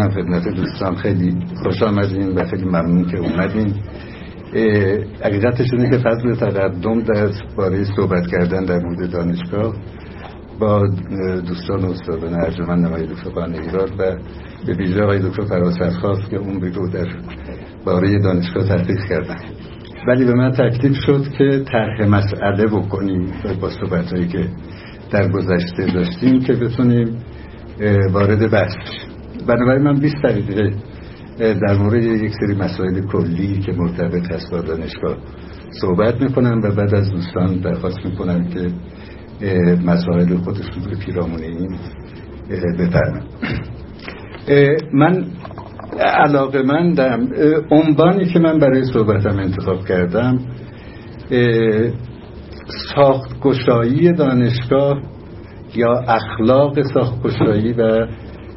گفتم خدمت دوستان خیلی خوش آمدین و خیلی ممنون که اومدین. حقیقتش اینه که فضل تقدم در باره صحبت کردن در مورد دانشگاه با دوستان و استادان ارجمند آقای دکتر قانعی‌راد و به ویژه آقای دکتر فراست خواست که عمری رو در باره دانشگاه تحقیق کردن، ولی به من تکلیف شد که طرح مسئله بکنیم با صحبت‌هایی که در گذشته داشتیم که بتونیم وارد بحث بشیم. بنابراین من 20 دقیقه در مورد یک سری مسائل کلی که مرتبط هست با دانشگاه صحبت میکنم و بعد از دوستان درخواست میکنم که مسائل خودشون رو پیرامون این بفرمایند. من علاقه‌مندم، عنوانی که من برای صحبتم انتخاب کردم ساخت‌گشایی دانشگاه یا اخلاق ساخت‌گشایی و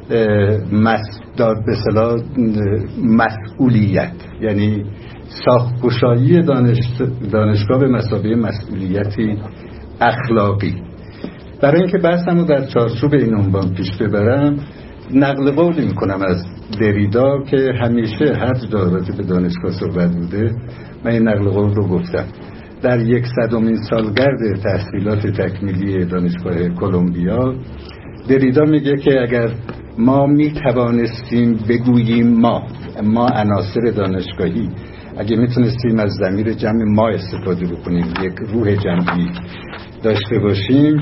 به اصطلاح مسئولیت، یعنی ساخت‌گشایی دانشگاه به مثابه مسئولیتی اخلاقی. برای اینکه بحثمو در چارچوب این عنوان پیش ببرم نقل قولی میکنم از دریدا که همیشه هر جا راجع به دانشگاه صحبت بوده من این نقل قول رو گفتم. در 100مین سالگرد تحصیلات تکمیلی دانشگاه کلمبیا دریدا میگه که اگر ما میتوانستیم بگوییم ما عناصر دانشگاهی اگه میتونستیم از ضمیر جمع ما استفاده بکنیم، یک روح جمعی داشته باشیم،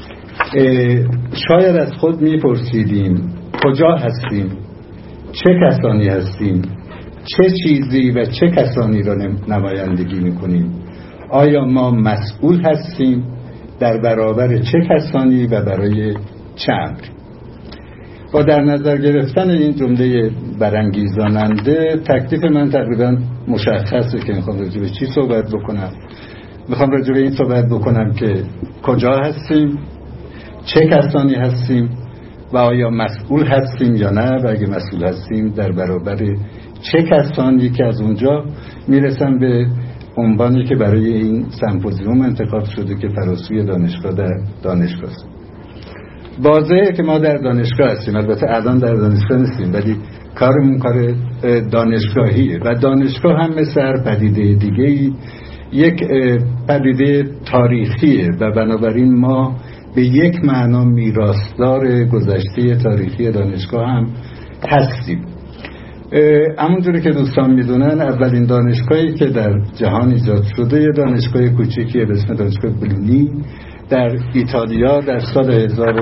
شاید از خود میپرسیدیم کجا هستیم، چه کسانی هستیم، چه چیزی و چه کسانی را نمایندگی میکنیم، آیا ما مسئول هستیم در برابر چه کسانی و برای چه امری. با در نظر گرفتن این جمله برانگیزاننده تکلیف من تقریبا مشخصه که میخوام راجع به چی صحبت بکنم. میخوام راجع به این صحبت بکنم که کجا هستیم، چه کسانی هستیم و آیا مسئول هستیم یا نه، و اگه مسئول هستیم در برابر چه کسانی که از اونجا میرسن به عنوانی که برای این سمپوزیوم انتخاب شده که فراسوی دانشگاه در دانشگاه است. واضحه که ما در دانشگاه هستیم، البته الان در دانشگاه نیستیم ولی کارمون کار دانشگاهیه و دانشگاه هم مثل هر پدیده دیگه‌ای یک پدیده تاریخیه و بنابراین ما به یک معنا میراثدار گذشته تاریخی دانشگاه هم هستیم. همونجوری که دوستان میدونن اولین دانشگاهی که در جهان ایجاد شده یه دانشگاه کوچیکیه به اسم دانشگاه بولونی در ایتالیا در سال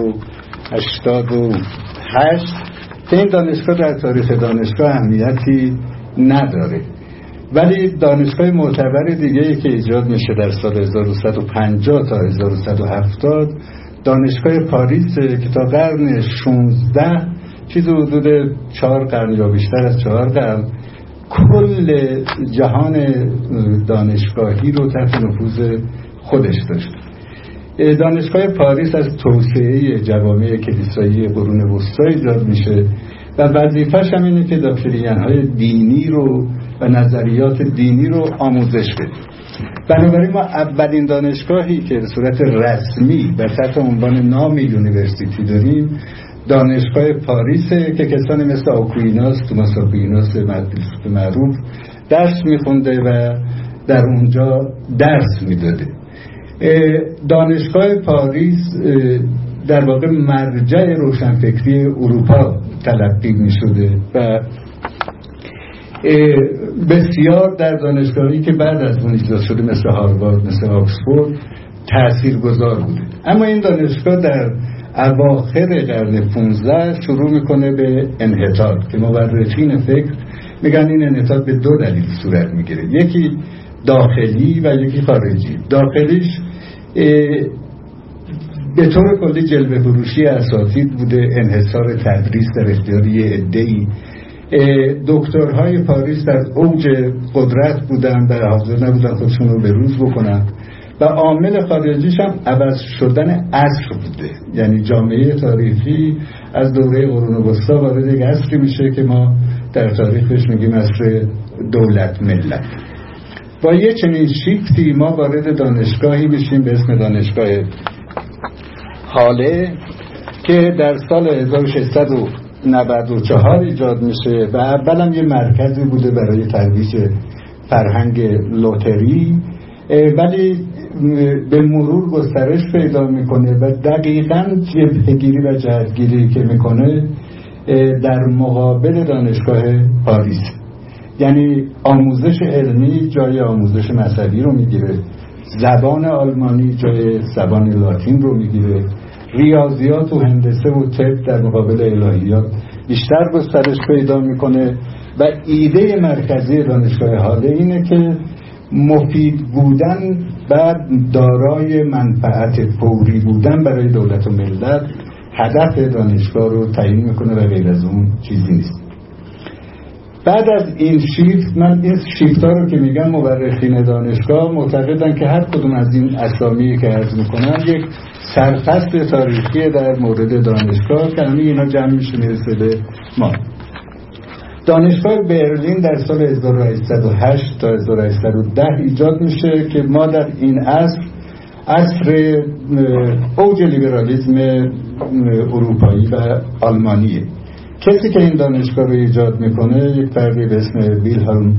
1088 که این دانشگاه در تاریخ دانشگاه اهمیتی نداره، ولی دانشگاه معتبر دیگه‌ای که ایجاد میشه در سال 1150 تا 1170 دانشگاه پاریس که تا قرن 16 چیز حدود 4 قرن یا بیشتر از 4 قرن کل جهان دانشگاهی رو تحت نفوذ خودش داشت. دانشگاه پاریس از توسعه جوامع کلیسایی قرون وسطا ایجاد میشه و وظیفه‌ش هم اینه که داکترین‌های دینی رو و نظریات دینی رو آموزش بده. بنابراین ما اولین دانشگاهی که به صورت رسمی و تحت عنوان نام یونیورسیتی داریم دانشگاه پاریسه که کسانی مثل آکویناس، توماس آکویناس معروف درس میخونده و در اونجا درس میداده. دانشگاه پاریس در واقع مرجع روشنفکری اروپا تلقی میشده و بسیار در دانشگاهی که بعد از اون ایجاد شده مثل هاروارد، مثل آکسفورد تاثیرگذار بوده. اما این دانشگاه در اواخر قرن 15 شروع میکنه به انحطاط که مورخین فکر میگن این انحطاط به 2 دلیل صورت میگیره، یکی داخلی و یکی خارجی. داخلیش به طور کلی جلوه فروشی اساتید بوده، انحصار تدریس در اختیار یه عده‌ای. دکترهای پاریس در اوج قدرت بودن و حاضر نبودن خودشون رو به روز بکنن و عامل خارجیش هم عوض شدن عصر بوده، یعنی جامعه تاریخی از دوره قرون وسطا وارد یک عصری میشه که ما در تاریخش میگیم عصر دولت ملت. با یه چنین شیفتی ما وارد دانشگاهی میشیم به اسم دانشگاه هاله که در سال 1600 94 ایجاد میشه و اولم یه مرکزی بوده برای ترویج فرهنگ لوتری، ولی به مرور گسترش پیدا میکنه و دقیقاً جبهه‌گیری و جهت‌گیری که میکنه در مقابل دانشگاه پاریس، یعنی آموزش علمی جای آموزش مذهبی رو میگیره، زبان آلمانی جای زبان لاتین رو میگیره، ریاضیات و هندسه و طب در مقابل الهیات بیشتر گسترش پیدا میکنه و ایده مرکزی دانشگاه هاله اینه که مفید بودن و دارای منفعت فوری بودن برای دولت و ملت هدف دانشگاه رو تعیین میکنه و غیر از اون چیزی نیست. بعد از این شیفت، من این شیفت ها رو که میگم مورخین دانشگاه معتقدن که هر کدوم از این اسامی که عرض میکنن یک سرفصل تاریخی در مورد دانشگاه که همه اینا جمع میشه میرسه به ما. دانشگاه برلین در سال 1808 تا 1810 ایجاد میشه که ما در این عصر اوج لیبرالیسم اروپایی و آلمانیه. کسی که این دانشگاه رو ایجاد میکنه یک فردی به اسم ویلهلم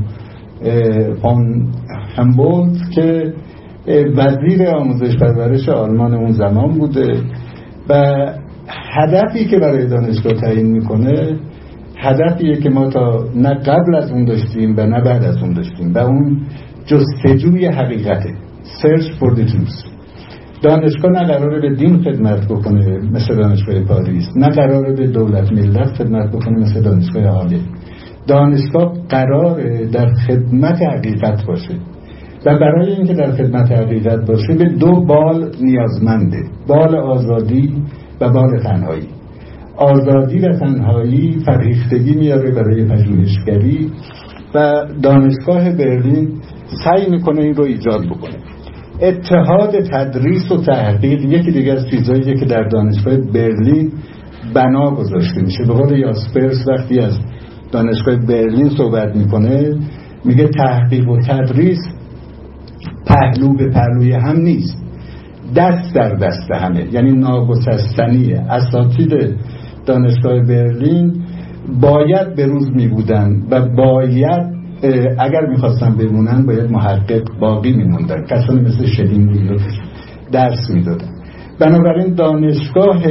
فون همبولت که وزیر آموزش پرورش آلمان اون زمان بوده و هدفی که برای دانشگاه تعیین میکنه هدفیه که ما تا نه قبل از اون داشتیم و نه بعد از اون داشتیم و اون جستجوی حقیقته، search for the truth. دانشگاه نه قراره به دین خدمت بکنه مثل دانشگاه پاریس، نه قراره به دولت ملت خدمت بکنه مثل دانشگاه هاله. دانشگاه قراره در خدمت حقیقت باشه و برای اینکه در خدمت حقیقت باشه به دو بال نیازمنده، بال آزادی و بال تنهایی. آزادی و تنهایی فرهیختگی میاره برای پژوهشگری و دانشگاه برلین سعی میکنه این رو ایجاد بکنه. اتحاد تدریس و تحقیق یکی دیگه از چیزاییه که در دانشگاه برلین بنا گذاشته میشه. به قول یاسپرس وقتی از دانشگاه برلین صحبت میکنه میگه تحقیق و تدریس پهلو به پهلوی هم نیست، دست در دست همه، یعنی ناگسستنیه. اساتید دانشگاه برلین باید به روز میبودن و باید اگر میخواستن بمونن باید محقق باقی میموندن، کسانی مثل شلینگ درس میدادن. بنابراین دانشگاه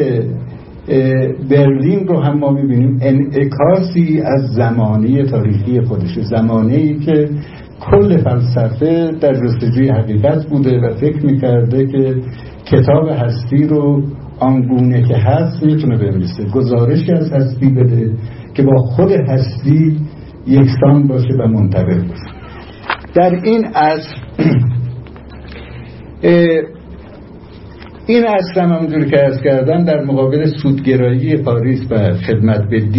برلین رو هم ما میبینیم انعکاسی از زمانه تاریخی خودشه، زمانه‌ای که کل فلسفه در جستجوی حقیقت بوده و فکر میکرده که کتاب هستی رو آنگونه که هست میتونه بنویسه، گزارشی از هستی بده که با خود هستی یکسان باشه و منطبق باشه. در این عصر این عصر هم همونجوری که عرض کردم در مقابل سودگرایی پاریس و خدمت به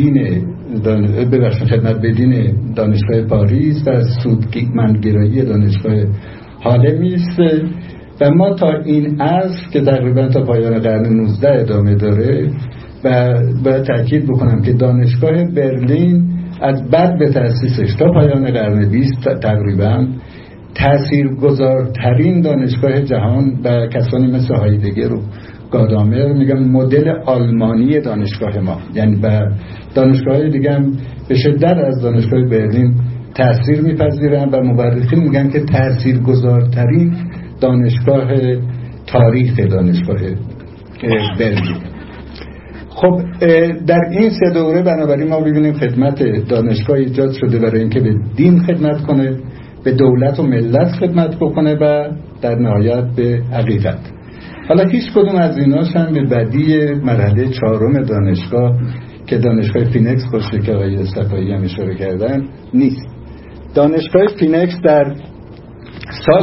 دین دانشگاه پاریس و سودمندگرایی دانشگاه هاله میسته و ما تا این عصر که تقریبا تا پایان قرن 19 ادامه داره و باید تأکید بکنم که دانشگاه برلین از بعد به تأسیسش تا پایان قرن 20 تقریبا تاثیرگذارترین دانشگاه جهان و کسانی مثل هایدگر و گادامر میگن مدل آلمانی دانشگاه ما، یعنی و دانشگاه‌های دیگه هم به شدت از دانشگاه برلین تأثیر میپذیرن و مورخین میگن که تاثیرگذارترین دانشگاه تاریخ دانشگاه برلین. خب در این سه دوره بنابراین ما ببینیم خدمت دانشگاه ایجاد شده برای اینکه به دین خدمت کنه، به دولت و ملت خدمت بکنه و در نهایت به حقیقت. حالا هیچ کدوم از ایناش هم به بدی مرحله 4 دانشگاه که دانشگاه فینکس باشه که آقای صفایی هم اشاره کردن نیست. دانشگاه فینکس در سال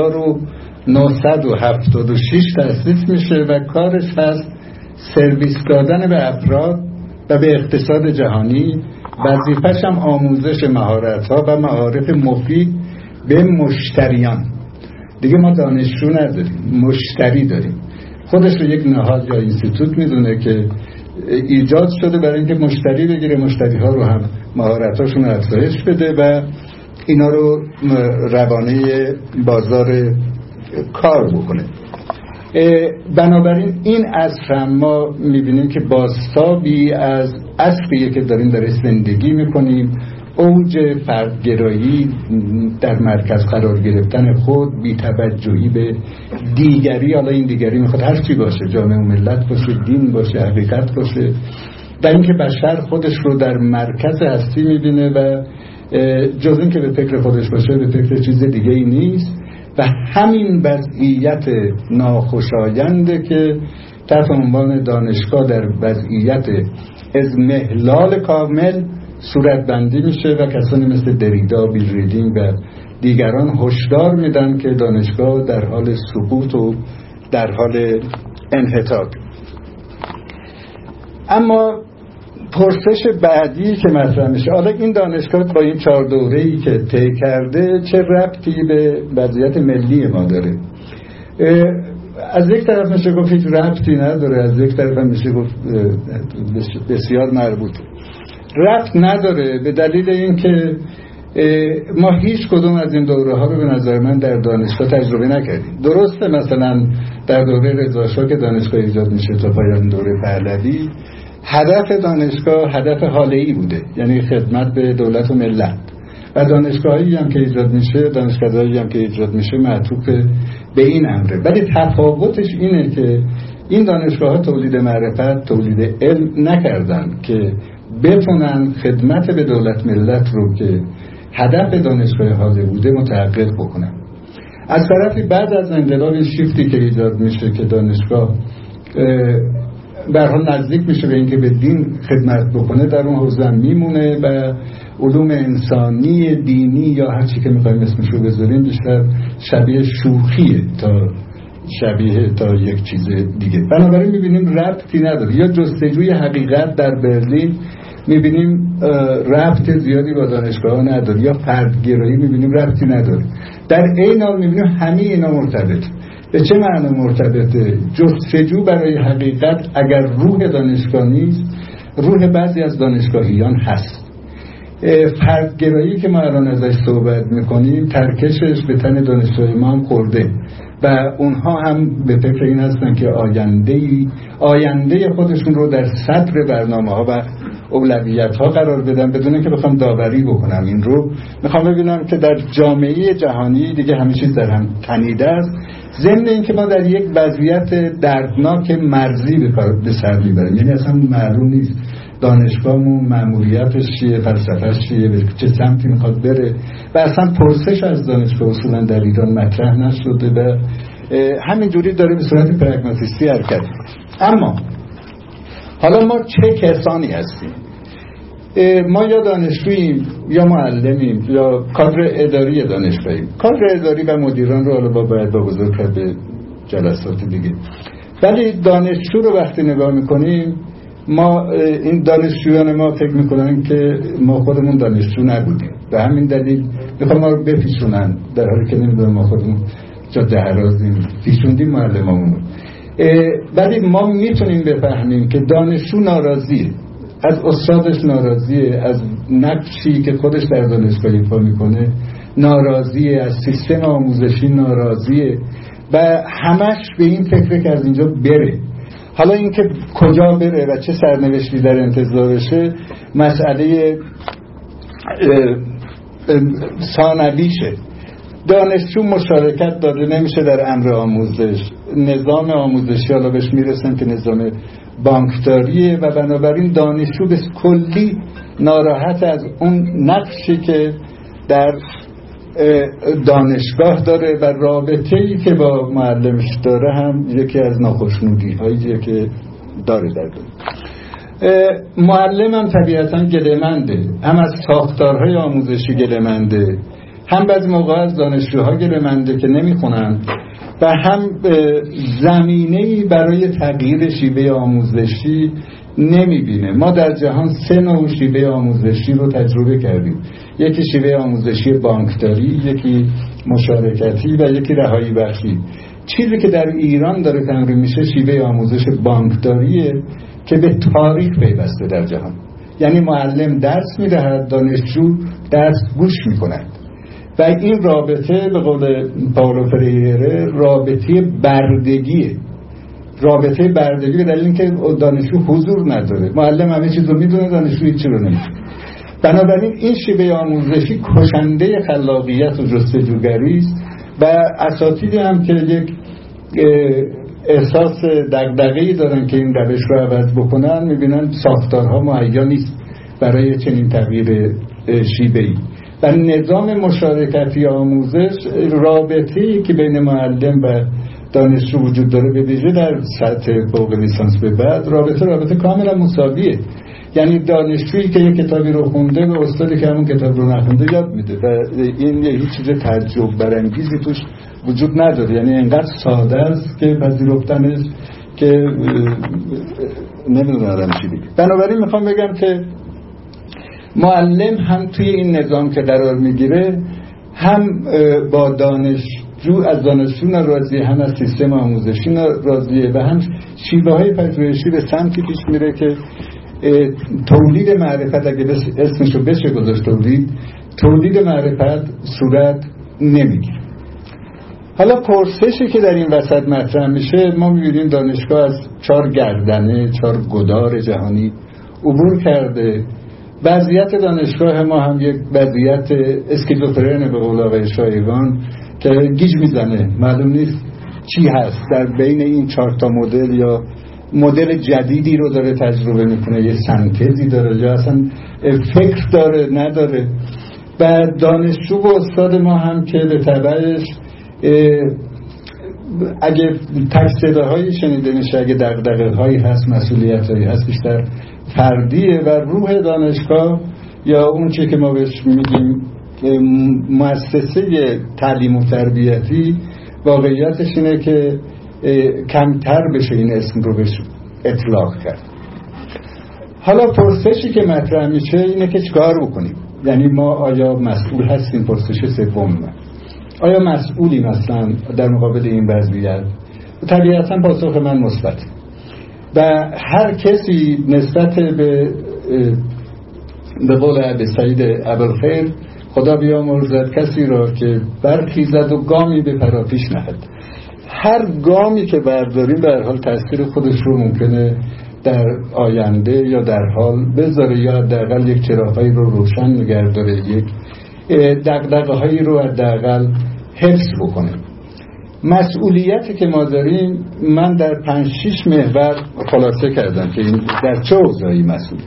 1976 تأسیس میشه و کارش هست سرویس دادن به افراد و به اقتصاد جهانی. وظیفه‌ش هم آموزش مهارت‌ها و معارف مفید به مشتریان. دیگه ما دانشجو نداریم، مشتری داریم. خودش رو یک نهاد یا اینستیتوت میدونه که ایجاد شده برای اینکه مشتری بگیره، مشتری‌ها رو هم مهارت‌هاشون رو افزایش بده و اینا رو روانه بازار کار بکنه. بنابراین این عصر هم ما میبینیم که بازتابی از عصریه که داریم درش زندگی میکنیم، اوج فردگرایی، در مرکز قرار گرفتن خود، بی‌توجهی به دیگری. حالا این دیگری میخواد هر چی باشه، جامعه و ملت باشه، دین باشه، حقیقت باشه، و اینکه بشر خودش رو در مرکز هستی میبینه و جز این که به فکر خودش باشه به فکر چیز دیگه ای نیست. و همین وضعیت ناخوشاینده که تحت عنوان دانشگاه در وضعیت اضمحلال کامل صورت بندی میشه و کسانی مثل دریدا، بیل ریدینگ و دیگران هشدار میدن که دانشگاه در حال سقوط و در حال انحطاط. اما پرسش بعدی که مطرح میشه، حالا این دانشگاه با این 4 دوره‌ای که طی کرده چه ربطی به وضعیت ملی ما داره؟ از یک طرف میشه گفت هیچ ربطی نداره، از یک طرف میشه گفت بسیار مربوطه. ربط نداره به دلیل اینکه ما هیچ کدوم از این دوره ها رو به نظر من در دانشگاه تجربه نکردیم. درسته مثلا در دوره رضا شاه که دانشگاه ایجاد میشه تا پایان دوره پهلوی، هدف دانشگاه هدف حاله‌ای بوده، یعنی خدمت به دولت و ملت، و دانشگاهی هم که ایجاد میشه، دانشکده‌ای هم که ایجاد میشه معطوف به این امره. ولی تفاوتش اینه که این دانشگاه‌ها تولید معرفت، تولید علم نکردن که بتونن خدمت به دولت ملت رو که هدف دانشگاه حاله بوده متحقق بکنن. از طرفی بعد از انقلاب شیفتی که ایجاد میشه که دانشگاه به هر حال نزدیک میشه به اینکه به دین خدمت بکنه، در اون حوزه هم میمونه و علوم انسانی، دینی یا هر چی که میخوایم اسمشو بذاریم بیشتر شبیه شوخیه تا یک چیز دیگه. بنابراین میبینیم ربطی نداره. یا جستجوی حقیقت در برلین میبینیم ربط زیادی با دانشگاه نداره، یا فردگرایی میبینیم ربطی نداره. در این حال میبینیم همه اینا مرتبط. به چه معنی مرتبطه؟ جستجو برای حقیقت اگر روح دانشگاه نیست، روح بعضی از دانشگاهیان هست. فردگرایی که ما الان ازش صحبت میکنیم ترکشش به تن دانشجوی ما هم خورده و اونها هم به فکر این هستن که آینده خودشون رو در صدر برنامه ها و اولویت ها قرار بدن بدون اینکه بخوام داوری بکنم. این رو میخوام ببینم که در جامعه جهانی دیگه همه چیز در هم تنیده است، ضمن اینکه ما در یک وضعیت دردناک مرزی به سر میبریم. یعنی اصلا معلوم نیست دانشگاهمون مأموریتش چیه، فلسفه‌اش چیه، به چه سمتی میخواد بره و اصلا پرسش از دانشگاه اصولا در ایران مطرح نشده و همینجوری داره به صورت پرگماتیستی حرکت. اما حالا ما چه کسانی هستیم؟ ما یا دانشجوییم یا معلمیم یا کادر اداری دانشگاهیم. کادر اداری و مدیران رو حالا باید با بزرگ کرد به جلسات دیگه. ولی دانشجو رو وقتی نگاه میکنیم، ما این دانشجویان ما فکر میکنن که ما خودمون دانشجو نبودیم و همین دلیل میخوام ما رو بپیچونن، در حالی که نمیدونم ما خودمون جاده هرازیم پیچوندیم معلمامون. ولی ما میتونیم بفهمیم که دانشجو ناراضیه، از استادش ناراضیه، از نقشی که خودش در دانشگاه ایفا میکنه ناراضیه، از سیستم آموزشی ناراضیه و همش به این فکره که از اینجا بره. حالا اینکه کجا بره و چه سرنوشتی در انتظارشه مسئله ثانویشه. دانشجو مشارکت داده نمیشه در امر آموزش. نظام آموزشی حالا بهش میرسن که نظام بانکداریه و بنابراین دانشجو به کلی ناراحت از اون نقشی که در دانشگاه داره و رابطه‌ای که با معلمش داره هم یکی از ناخوشنودی‌هایی که داره در داره. معلم هم طبیعتاً گله‌منده، هم از ساختارهای آموزشی گله‌منده، هم بعضی موقع از دانشجوها گله‌منده که نمیخونن و هم زمینه‌ای برای تغییر شیوه آموزشی نمیبینه. ما در جهان 3 نوع شیوه آموزشی رو تجربه کردیم. یکی شیوه آموزشی بانکداری، یکی مشارکتی و یکی رهایی بخشی. چیزی که در ایران داره تمرین میشه شیوه آموزش بانکداریه که به تاریخ پیوسته در جهان. یعنی معلم درس میدهد، دانشجو درس گوش میکند و این رابطه به قول پائولو فریره رابطه بردگیه. رابطه بردگی به دلیل اینکه دانشجو حضور نداره. معلم همه چیز رو میدونه، دانشجو هیچ چیزی رو نمیدونه. بنابراین این شیوه آموزشی کشنده خلاقیت و جستجوگری است و اساتیدی هم که یک احساس دغدغه‌ای دارن که این روش رو عوض بکنن، میبینن ساختارها مهیا نیست برای چنین تغییر شیوه‌ای. و نظام مشارکتی آموزش، رابطه‌ای که بین معلم و دانشجو وجود داره به ویژه در سطح فوق لیسانس به بعد، رابطه کاملا مساویه. یعنی دانشجویی که یک کتابی رو خونده به استادی که همون کتاب رو نخونده یاد میده و این هیچ چیز تعجب برانگیزی توش وجود نداره. یعنی اینقدر ساده است که پذیرفتنش که نمیدونم آدم چی بگه. بنابراین میخوام بگم که معلم هم توی این نظام که قرار میگیره هم با دانشجو از دانشجو ناراضیه، هم از سیستم آموزشی ناراضیه و هم شیوه های پژوهشی به سمتی پیش میره که تولید معرفت، اگه اسمشو بشه گذاشت تولید معرفت صورت نمیگیره. حالا پرسشی که در این وسط مطرح میشه، ما میبینیم دانشگاه از 4 گردنه 4 گدار جهانی عبور کرده. وضعیت دانشگاه ما هم یک وضعیت اسکیزوفرن به قول آقای شایگان که گیج میزنه، معلوم نیست چی هست در بین این 4 تا مدل، یا مدل جدیدی رو داره تجربه میکنه، یه سنتزی داره یا اصلا فکر داره نداره. و دانشجو و استاد ما هم که به تبعش اگه تک صداهایی شنیده میشه، اگه دغدغه‌هایی هست، مسئولیت‌هایی هست، بیشتر فردیه. و روح دانشگاه یا اون چی که ما بهش میگیم مؤسسه تعلیم و تربیتی، واقعیتش اینه که کمتر بشه این اسم رو بهش اطلاق کرد. حالا پرسشی که مطرح میشه اینه که چیکار بکنیم؟ یعنی ما آیا مسئول هستیم؟ پرسش سوم. آیا مسئولی مثلا در مقابل این وضعیت؟ طبیعتا پاسخ من مثبت. و هر کسی نسبت به قول ابی سعید ابوالخیر، خدا بیامرزد کسی را که برخیزد و گامی به پراپیش نهد. هر گامی که برداریم به هر حال تاثیر خودش رو ممکنه در آینده یا در حال بذاره، یا حداقل یک چراغایی رو روشن نگه داره، یک دغدغه‌هایی رو حداقل حفظ بکنه. مسئولیتی که ما داریم من در 5-6 محور خلاصه کردم که این در چه اوضاعی مسئول.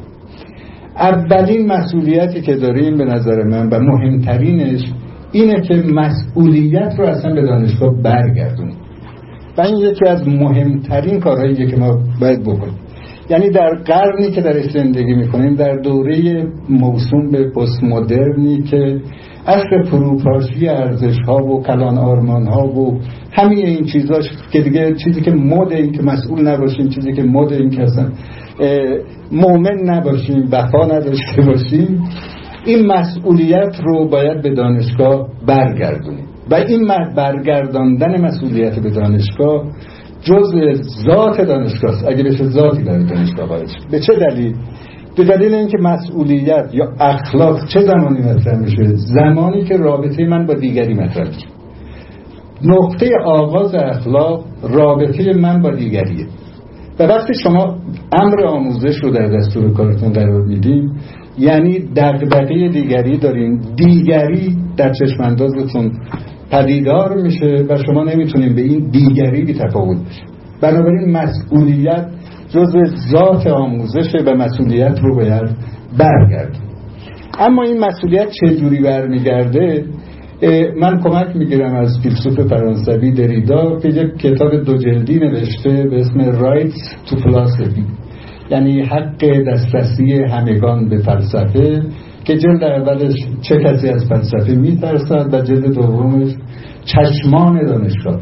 اولین مسئولیتی که داریم به نظر من و مهمترینش اینه که مسئولیت رو اصلا به دانشگاه برگردونیم. و این یکی از مهمترین کارهاییه که ما باید بکنیم. یعنی در قرنی که درش زندگی میکنیم، در دوره موسوم به پست مدرنی که اصل فروپاشی ارزش ها و کلان آرمان ها و همه این چیزاش که دیگه چیزی که مد این که مسئول نباشیم، چیزی که مد این که اصلا مؤمن نباشیم، وفا نداشته باشیم، این مسئولیت رو باید به دانشگاه برگردونیم. و این برگرداندن مسئولیت به دانشگاه جزء ذات دانشگاه است. اگه بشه ذاتی برای دانشگاه باید. به چه دلیل؟ به دلیل اینکه مسئولیت یا اخلاق چه زمانی مطرح میشه؟ زمانی که رابطه من با دیگری مطرح میشه. نقطه آغاز اخلاق رابطه من با دیگریه. و وقتی شما امر آموزش رو در دستور کارتون قرار میدیم، یعنی دغدغه دیگری دارین، دیگری در چشم اندازتون پدیدار میشه و شما نمیتونین به این دیگری بی تفاوت بشین. بنابراین مسئولیت جزء ذات آموزشه و مسئولیت رو باید برگرد. اما این مسئولیت چجوری برمیگرده؟ من کمک میگیرم از فیلسوف فرانسوی دریدا که یک کتاب 2 جلدی نوشته به اسم Rights to Philosophy، یعنی حق دسترسی همگان به فلسفه، که جلد اولش چه کسی از فلسفه میترسد و جلد دومش چشمان دانشگاه.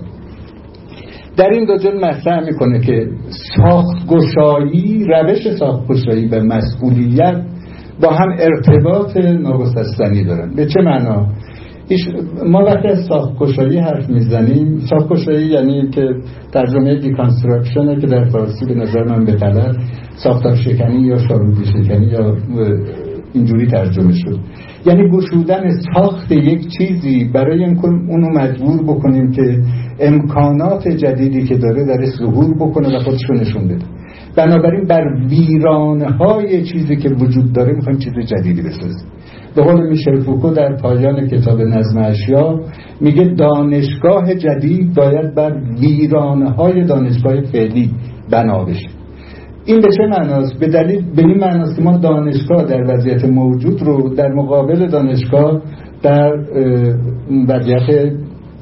در این 2 جلد مطرح میکنه که ساختگشایی، روش ساختگشایی و مسئولیت با هم ارتباط ناگسستنی دارن. به چه معنا؟ ما وقتی از ساختگشایی حرف میزنیم، ساختگشایی یعنی که ترجمه دیکانستراکشنه که در فارسی به نظر من به غلط ساختار شکنی یا شاروبی شکنی یا اینجوری ترجمه شد. یعنی گشودن ساخت یک چیزی برای اینکه اونو مجبور بکنیم که امکانات جدیدی که داره ظهور بکنه و خودش رو نشون بده. بنابراین بر ویرانه‌های چیزی که وجود داره میخوایم چیز جدیدی بسازیم. به قول میشل فوکو در پایان کتاب نظم اشیا میگه دانشگاه جدید باید بر ویرانه‌های دانشگاه فعلی بنا بشه. این به چه معناست؟ به این معناست که ما دانشگاه در وضعیت موجود رو در مقابل دانشگاه در وضعیت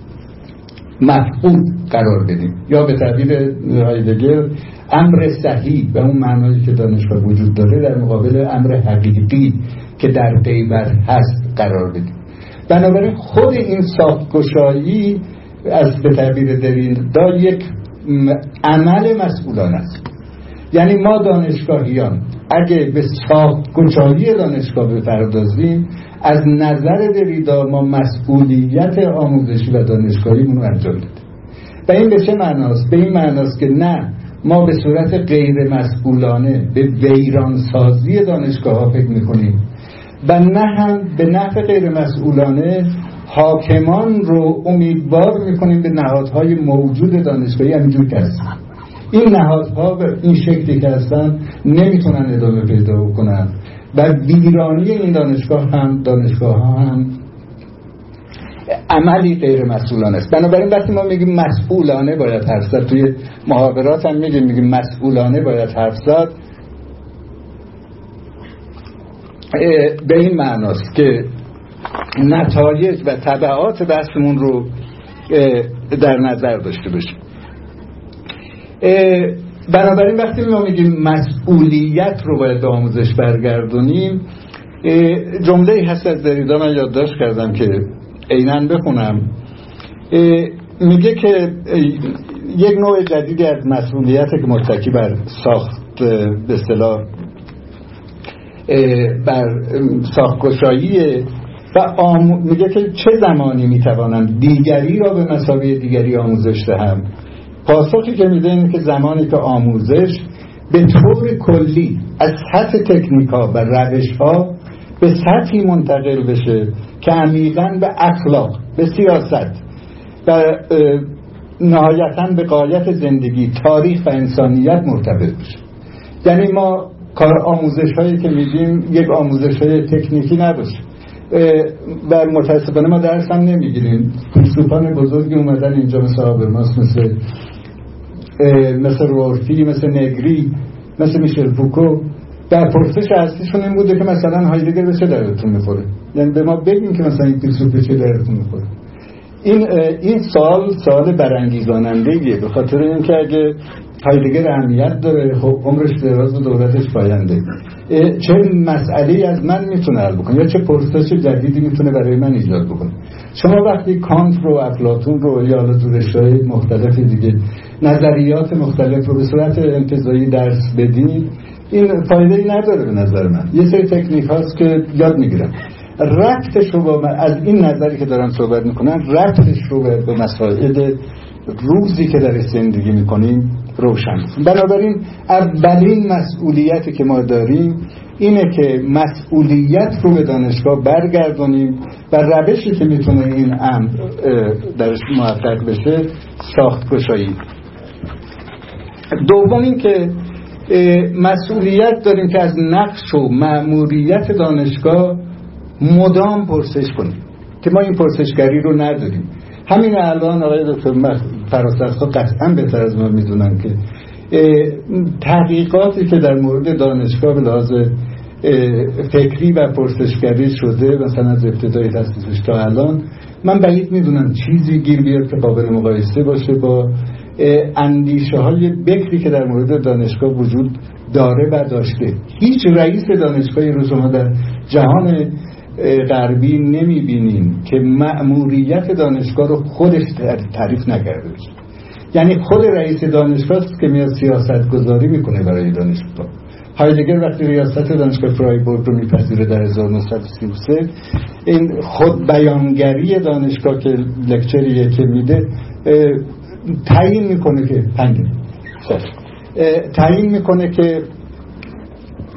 مفقود قرار بدیم، یا به تعبیر هایدگر امر صحیح به اون معنایی که دانشگاه وجود داره در مقابل امر حقیقی که در غیبت هست قرار بدیم. بنابراین خود این ساخت‌گشایی از به تعبیر دریدا یک عمل مسئولانه است. یعنی ما دانشگاهیان اگه به ساخت‌گشایی دانشگاه بپردازیم، از نظر دریدا ما مسئولیت آموزشی و دانشگاهیمون رو انجام دادیم. و این به چه معناست؟ به این معناست که نه ما به صورت غیر مسئولانه به ویرانسازی دانشگاه ها فکر میکنیم و نه هم به نحو غیر مسئولانه حاکمان رو امیدوار میکنیم به نهادهای موجود دانشگاهی همینجور که هستن. این نهادها به این شکلی که هستن نمیتونن ادامه پیدا کنن و ویرانی این دانشگاه هم عملی غیر مسئولانه است. بنابراین وقتی ما میگیم مسئولانه باید حرف زد، توی محاورات هم میگیم مسئولانه باید حرف زد، به این معناست که نتایج و تبعات بحثمون رو در نظر داشته باشیم. بنابراین وقتی ما میگیم مسئولیت رو باید به آموزش برگردونیم، جمله‌ای هست از دریدا، من یادداشت کردم که عیناً بخونم. میگه که یک نوع جدیدی از مسئولیت که متکی بر ساخت به اصطلاح بر ساخت‌گشایی و میگه که چه زمانی میتوانم دیگری را به مثابه دیگری آموزش دهم. پاسخی که میده اینه که زمانی که آموزش به طور کلی از سطح تکنیک‌ها و روش‌ها به سطحی منتقل بشه که عمیقاً به اخلاق، به سیاست و نهایتاً به غایت زندگی، تاریخ و انسانیت مرتبط بشه. یعنی ما کار آموزش‌هایی که میگیم یک آموزش‌های تکنیکی نباشه. و متاسفانه ما درس هم نمیگیریم. فیلسوفان بزرگی اومدن اینجا مثل هابرماس، مثل رورتی، مثل نگری، مثل میشل فوکو، در پرسش اصلیشون این بوده که مثلا هایدگر به چه دردتون میخوره. یعنی به ما بگیم که مثلا این فیلسوف به چه دردتون میخوره. این سوال برانگیزاننده‌ایه، به خاطر اینکه اگه هایدگر اهمیت داره، خب عمرش دراز و دولتش پاینده، چه مسئله‌ای از من میتونه حل بکنه یا چه پرسش جدیدی میتونه برای من ایجاد بکنه. شما وقتی کانت رو، افلاطون رو یا حالا تو رشته‌های مختلف دیگه نظریات مختلف رو به صورت انتزاعی درس بدید، این فایده‌ای نداره به نظر من. یه سری تکنیک هاست که یاد میگیرم، ربطش رو با از این نظری که دارن صحبت میکنن، ربطش رو به مسائل روزی که در زندگی میکنیم روشن. بنابراین اولین مسئولیتی که ما داریم اینه که مسئولیت رو به دانشگاه برگردونیم و روشی که میتونه این امر درش محقق بشه ساخت‌گشایی. دوم این که مسئولیت داریم که از نقش و مأموریت دانشگاه مدام پرسش کنیم که ما این پرسشگری رو نداریم. همین الان آقای دکتر فراسخ‌ها قطعا بهتر از ما میدونن که تحقیقاتی که در مورد دانشگاه به لحاظ فکری و پرسشگری شده مثلا از ابتدای تأسیسش تا الان، من بعید میدونم چیزی گیر بیاد که قابل مقایسه باشه با اندیشه های بکری که در مورد دانشگاه وجود داره و داشته. هیچ رئیس دانشگاهی رو شما در جهان غربی نمیبینیم که مأموریت دانشگاه رو خودش تعریف نکرده باشه. یعنی خود رئیس دانشگاه است که میاد سیاست گذاری میکنه برای دانشگاه. هایدگر وقتی ریاست دانشگاه فرایبورگ رو میپذیره در 1933، این خود بیانگری دانشگاه که لکچریه که میده تعیین میکنه که تعیین میکنه که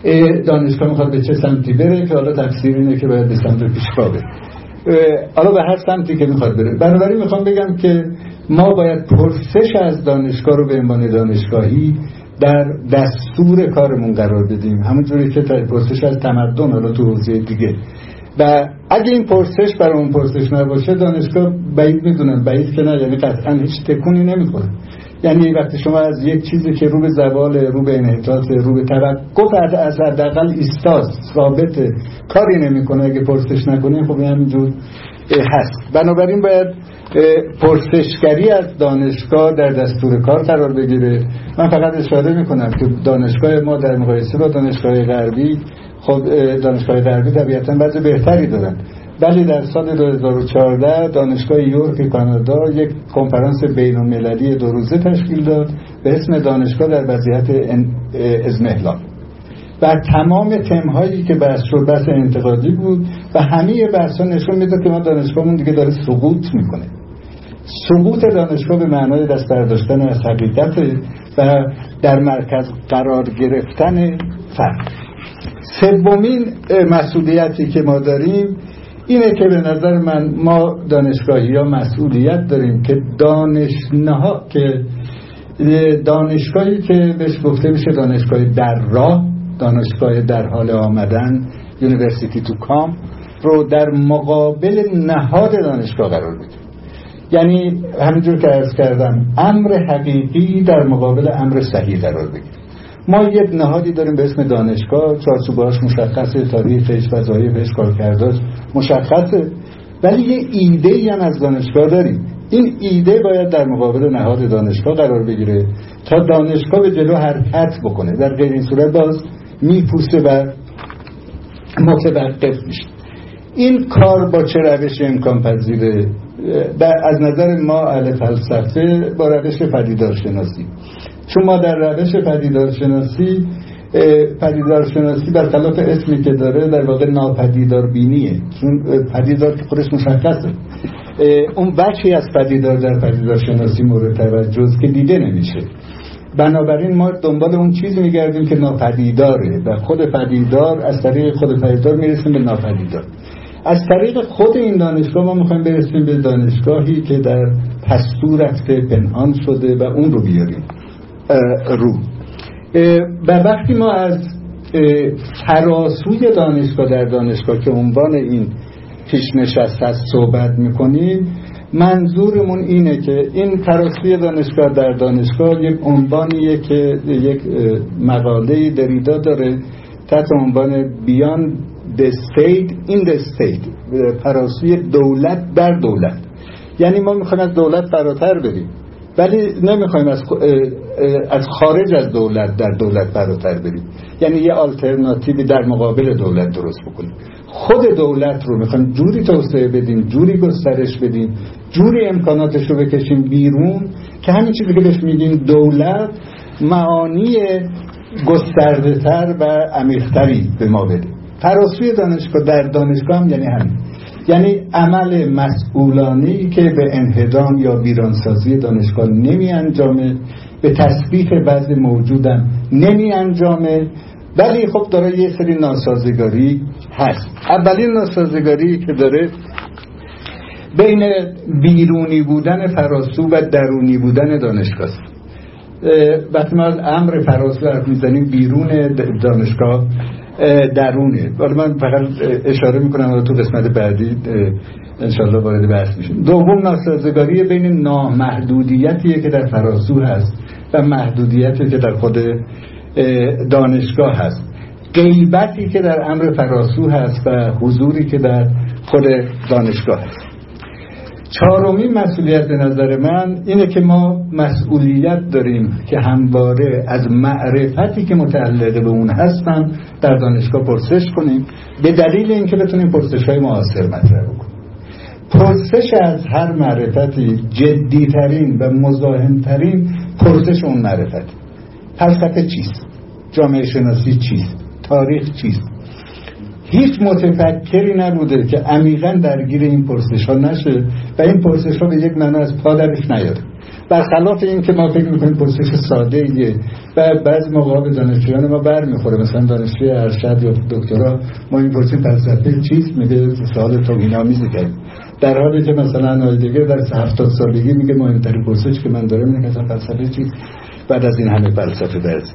دانشگاه میخواد به چه سمتی بره که حالا تفسیر اینه که باید به سمت پیشرو بره، حالا به هر سمتی که میخواد بره. بنابراین میخوام بگم که ما باید پرسش از دانشگاه رو به عنوان دانشگاهی در دستور کارمون قرار بدیم، همونجوری که پرسش از تمدن حالا تو حوزه دیگه. و اگه این پرسش برای اون پرسش نباشه، دانشگاه بعید میدونم، بعید که نه، یعنی قطعا هیچ تکونی نمیخوره. یعنی وقتی شما از یک چیزی که رو به زوال، رو به انحطاط، رو به توقف از حداقل ایستاد، ثابت، کاری نمیکنه، اگه پرسش نکنه خب همینجور هست. بنابراین باید پرسشگری از دانشگاه در دستور کار قرار بگیره. من فقط اشاره میکنم که دانشگاه ما در مقایسه با دانشگاه غربی، خب دانشگاه غربی طبیعتاً بعضی بهتری دارن، ولی در سال 2014 دانشگاه یورک کانادا یک کنفرانس بین‌المللی 2 روزه تشکیل داد به اسم دانشگاه در وضعیت اضمحلال و تمام تم‌هایی که بحث شد بحث انتقادی بود و همه بحث‌ها نشون میده که ما دانشگاهمون دیگه داره سقوط میکنه. سقوط دانشگاه به معنای دست برداشتن از حقیقت و در مرکز قرار گرفتن فرد. سومین مسئولیتی که ما داریم اینه که به نظر من ما دانشگاهی‌ها مسئولیت داریم که دانشگاهی که بهش گفته میشه دانشگاه در راه، دانشگاه در حال آمدن، یونیورسیتی تو کام، رو در مقابل نهاد دانشگاه قرار بدیم. یعنی همینجور که عرض کردم، امر حقیقی در مقابل امر صحیح قرار بگیریم. ما یک نهادی داریم به اسم دانشگاه، چارچوبهاش مشخصه، تاریخش، وظایفش، کارکردش مشخصه، ولی یه ایده‌ای هم از دانشگاه داریم. این ایده باید در مقابل نهاد دانشگاه قرار بگیره تا دانشگاه به جلو حرکت بکنه، در غیر این صورت باز میپوسه و متوقف میشه. این کار با چه روش امکان پذیره؟ از نظر ما اهل فلسفه با روش پدیدارشناسی. چون ما در روش پدیدارشناسی برخلاف اسمی که داره در واقع ناپدیدار بینیه، چون پدیدار که خودش مشخصه، اون بخشی از پدیدار در پدیدارشناسی مورد توجه است که دیده نمیشه. بنابراین ما دنبال اون چیزی میگردیم که ناپدیداره و خود پدیدار، از طریق خود پدیدار میرسیم به ناپدیدار. از طریق خود این دانشگاه ما میخوایم برسیم به دانشگاهی که در پستو رفته، پنهان شده و اون رو بیاریم رو. و وقتی ما از ترازوی دانشگاه در دانشگاه که عنوان این پیشنشست هست صحبت میکنیم، منظورمون اینه که این ترازوی دانشگاه در دانشگاه یک عنوانیه که یک مقاله دریدا داره تحت عنوان Beyond the State in the State، ترازوی دولت در دولت. یعنی ما میخوایم از دولت فراتر بریم، ولی نمیخوایم از خارج از دولت در دولت فراتر بریم، یعنی یه آلترناتیوی در مقابل دولت درست بکنیم. خود دولت رو میخوایم جوری توسعه بدیم، جوری گسترش بدیم، جوری امکاناتش رو بکشیم بیرون که همین چیزی که بهش میگیم دولت معانی گسترده تر و عمیق‌تری به ما بده. ترازوی دانشگاه در دانشگاه هم یعنی همین، یعنی عمل مسئولانه‌ای که به انهدام یا ویرانسازی دانشگاه نمی انجامه، به تثبیت وضع موجودم نمی انجامه، ولی خب داره یه سری ناسازگاری هست. اولین ناسازگاری که داره بین بیرونی بودن فراسو و درونی بودن دانشگاه است. وقتی ما از امر فراسو حرف میزنیم، بیرون دانشگاه درونه. ولی من فقط اشاره میکنم و تو قسمت بعدی انشالله وارد بحث میشیم. دوم ناسازگاری بین نامحدودیتیه که در فراسو هست و محدودیتی که در خود دانشگاه هست، غیبتی که در امر فراسو هست و حضوری که در خود دانشگاه هست. چهارمین مسئولیت به نظر من اینه که ما مسئولیت داریم که همواره از معرفتی که متعلق به اون هستن در دانشگاه پرسش کنیم، به دلیل اینکه بتونیم پرسش‌های معاصر مطرح بکنیم. پرسش از هر معرفتی جدی‌ترین و مزاحم‌ترین پرسش اون معرفت. فلسفه چیست؟ جامعه شناسی چیست؟ تاریخ چیست؟ هیچ متفکری نبوده که عمیقاً درگیر این پرسش ها نشه و این پرسش ها به یک معنا از پا درش نیاد. برخلاف این که ما فکر میکنیم پرسش ساده ایه و بعضی موقع به دانشجویان ما برمیخوره. مثلا دانشجوی ارشد یا دکترا ما این پرسیم فلسفه چیست، میگه سوال توهین‌آمیزی کرد، در حالی که مثلا آیدگر در 70 سالگی میگه مهمترین پرسش که من دارم اینه که فلسفه چیست بعد از این همه فلسفه درس.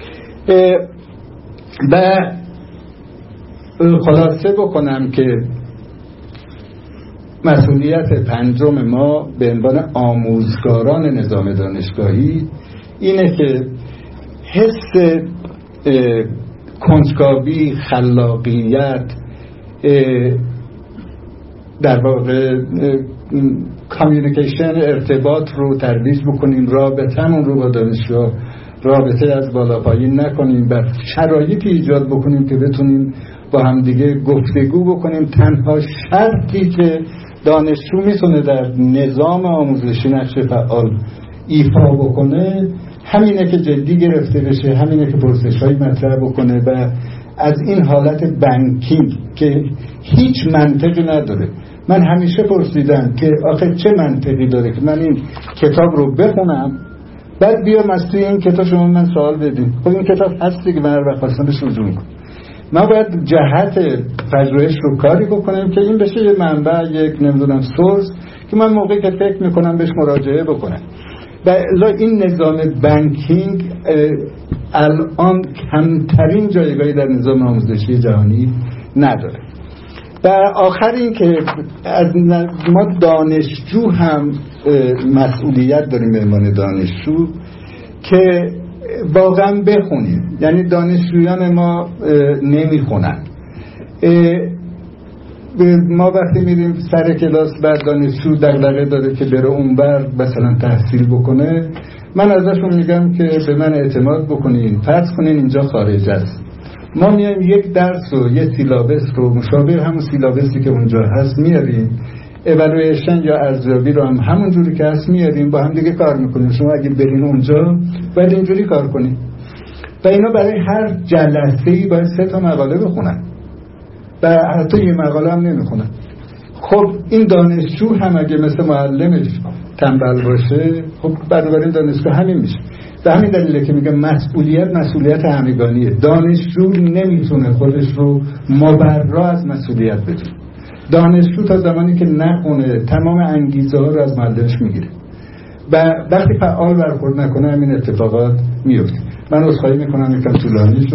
و خلاصه بکنم که مسئولیت پنجم ما به عنوان آموزگاران نظام دانشگاهی اینه که حس کنجکاوی، خلاقیت، در واقع کامیونیکیشن، ارتباط رو ترویج بکنیم، رابطه‌مون رو با دانشجو رابطه از بالا پایین نکنیم و شرایطی ایجاد بکنیم که بتونیم با هم دیگه گفتگو بکنیم. تنها شرطی که دانشجو میتونه در نظام آموزشی نقش فعال ایفا بکنه همینه که جدی گرفته بشه، همینه که پرسش‌های مطرح بکنه و از این حالت بانکینگ که هیچ منطقی نداره. من همیشه پرسیدم که آخه چه منطقی داره که من این کتاب رو بخونم بعد بیام از توی این کتاب شما من سوال بدین؟ خب این کتاب هستی که من هر وقت خواستم بهش رجوع کنم. ما باید جهت پژوهش رو کاری بکنیم که این بشه یه منبع، یک نمیدونم سورس که من موقعی که فکر میکنم بهش مراجعه بکنم. و این نظام بانکینگ الان کمترین جایگاهی در نظام آموزشی جهانی نداره. و آخر این که از ما دانشجو هم مسئولیت داریم به عنوان دانشجو که واقعا بخونیم. یعنی دانشجویان ما نمیخونن. ما وقتی میریم سر کلاس بعد دانشجو دغدغه داره که بره اونور مثلا تحصیل بکنه، من ازشون میگم که به من اعتماد بکنین، فرض کنین اینجا خارج است، ما میایم یک درس و یک سیلابس رو مشابه همون سیلابسی که اونجا هست میاریم، اِوالویشن یا ارزیابی رو هم همون جوری که هست میاریم، با هم دیگه کار میکنیم. شما اگه برین اونجا باید اینجوری کار کنید و اینا برای هر جلسه‌ای باید 3 تا مقاله بخونن و حتی یه مقاله هم نمیخونن. خب این دانشجو هم اگه مثل معلمش تنبل باشه، خب بنابراین دانشگاه همین میشه. به همین دلیله که میگم مسئولیت همگانیه. دانشجو نمیتونه خودش رو مبرا از مسئولیت بدونه. دانشجو تا زمانی که نخونه تمام انگیزه ها رو از معلمش میگیره و وقتی فعال برخورد نکنه همین اتفاقات میفته. من عذرخواهی میکنم یکم طولانی شد.